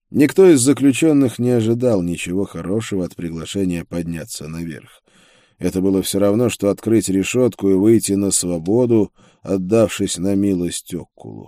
Никто из заключенных не ожидал ничего хорошего от приглашения подняться наверх. Это было все равно, что открыть решетку и выйти на свободу, отдавшись на милость Оккулу.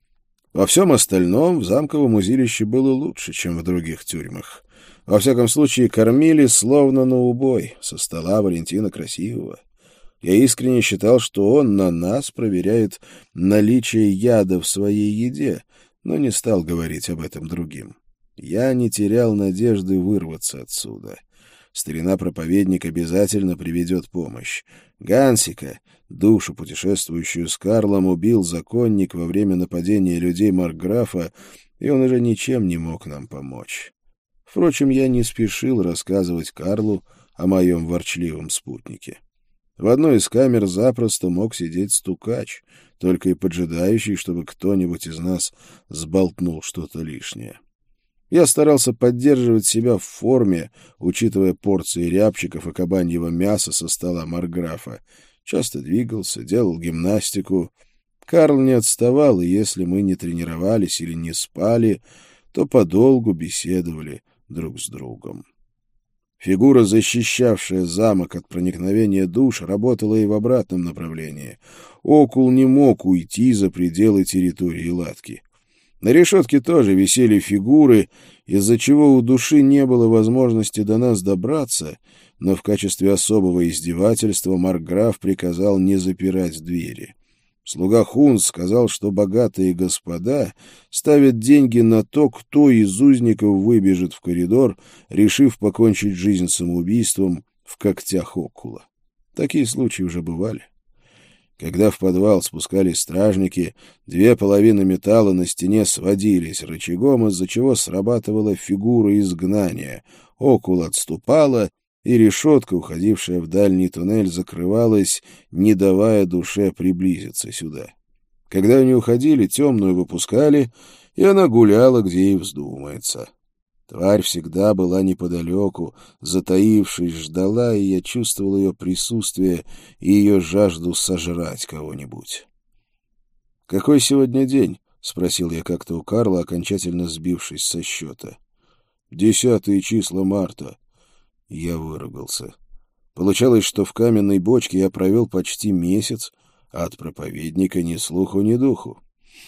Во всем остальном в замковом узилище было лучше, чем в других тюрьмах. Во всяком случае, кормили словно на убой, со стола Валентина Красивого. Я искренне считал, что он на нас проверяет наличие яда в своей еде, но не стал говорить об этом другим. Я не терял надежды вырваться отсюда. Старина-проповедник обязательно приведет помощь. Гансика, душу, путешествующую с Карлом, убил законник во время нападения людей маркграфа, и он уже ничем не мог нам помочь. Впрочем, я не спешил рассказывать Карлу о моем ворчливом спутнике. В одной из камер запросто мог сидеть стукач, только и поджидающий, чтобы кто-нибудь из нас сболтнул что-то лишнее. Я старался поддерживать себя в форме, учитывая порции рябчиков и кабаньего мяса со стола маркграфа. Часто двигался, делал гимнастику. Карл не отставал, и если мы не тренировались или не спали, то подолгу беседовали друг с другом. Фигура, защищавшая замок от проникновения душ, работала и в обратном направлении. Окул не мог уйти за пределы территории Латки. На решетке тоже висели фигуры, из-за чего у души не было возможности до нас добраться, но в качестве особого издевательства маркграф приказал не запирать двери. Слуга Хунс сказал, что богатые господа ставят деньги на то, кто из узников выбежит в коридор, решив покончить жизнь самоубийством в когтях Окула. Такие случаи уже бывали. Когда в подвал спускались стражники, две половины металла на стене сводились рычагом, из-за чего срабатывала фигура изгнания. Окул отступала, и решетка, уходившая в дальний туннель, закрывалась, не давая душе приблизиться сюда. Когда они уходили, темную выпускали, и она гуляла, где ей вздумается. Тварь всегда была неподалеку, затаившись, ждала, и я чувствовал ее присутствие и ее жажду сожрать кого-нибудь. «Какой сегодня день?» — спросил я как-то у Карла, окончательно сбившись со счета. 10 числа марта. Я выругался. Получалось, что в каменной бочке я провел почти месяц, а от проповедника ни слуху, ни духу.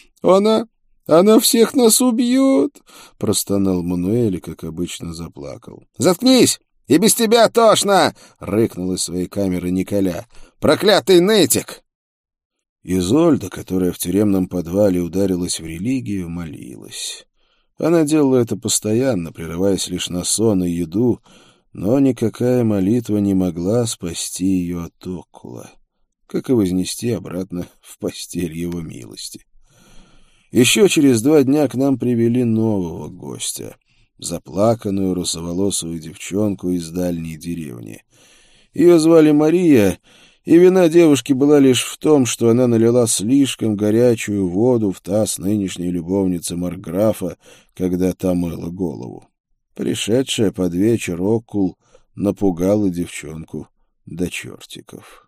«Она всех нас убьет!» — простонал Мануэль и, как обычно, заплакал. «Заткнись! И без тебя тошно!» — рыкнул из своей камеры Николя. «Проклятый нытик!» Изольда, которая в тюремном подвале ударилась в религию, молилась. Она делала это постоянно, прерываясь лишь на сон и еду, но никакая молитва не могла спасти ее от Окула, как и вознести обратно в постель его милости. Еще через 2 дня к нам привели нового гостя, заплаканную русоволосую девчонку из дальней деревни. Ее звали Мария, и вина девушки была лишь в том, что она налила слишком горячую воду в таз нынешней любовницы маркграфа, когда та мыла голову. Пришедшая под вечер Окул напугала девчонку до чертиков.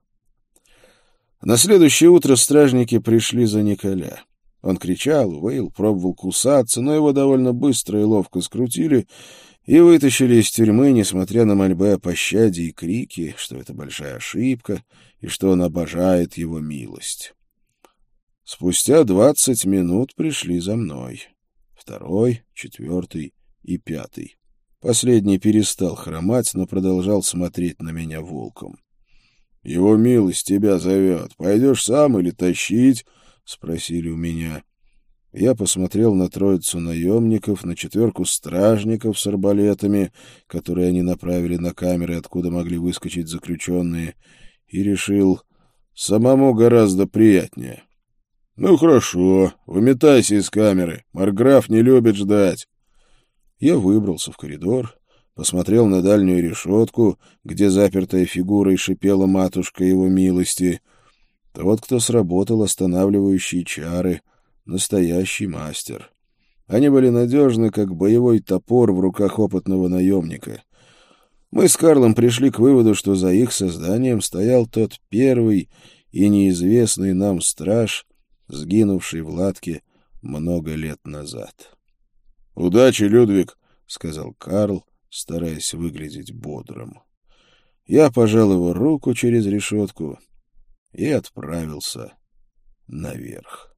На следующее утро стражники пришли за Николя. Он кричал, выл, пробовал кусаться, но его довольно быстро и ловко скрутили и вытащили из тюрьмы, несмотря на мольбы о пощаде и крики, что это большая ошибка и что он обожает его милость. Спустя 20 минут пришли за мной. 2, 4 и 5. Последний перестал хромать, но продолжал смотреть на меня волком. — Его милость тебя зовет. Пойдешь сам или тащить? — спросили у меня. Я посмотрел на троицу наемников, на 4 стражников с арбалетами, которые они направили на камеры, откуда могли выскочить заключенные, и решил, самому гораздо приятнее. — Ну, хорошо, выметайся из камеры. Маркграф не любит ждать. Я выбрался в коридор, посмотрел на дальнюю решетку, где запертая фигурой шипела матушка его милости. Тот, кто сработал останавливающие чары, настоящий мастер. Они были надежны, как боевой топор в руках опытного наемника. Мы с Карлом пришли к выводу, что за их созданием стоял тот первый и неизвестный нам страж, сгинувший в Латке много лет назад. «Удачи, Людвиг», — сказал Карл, стараясь выглядеть бодрым. Я пожал его руку через решетку и отправился наверх.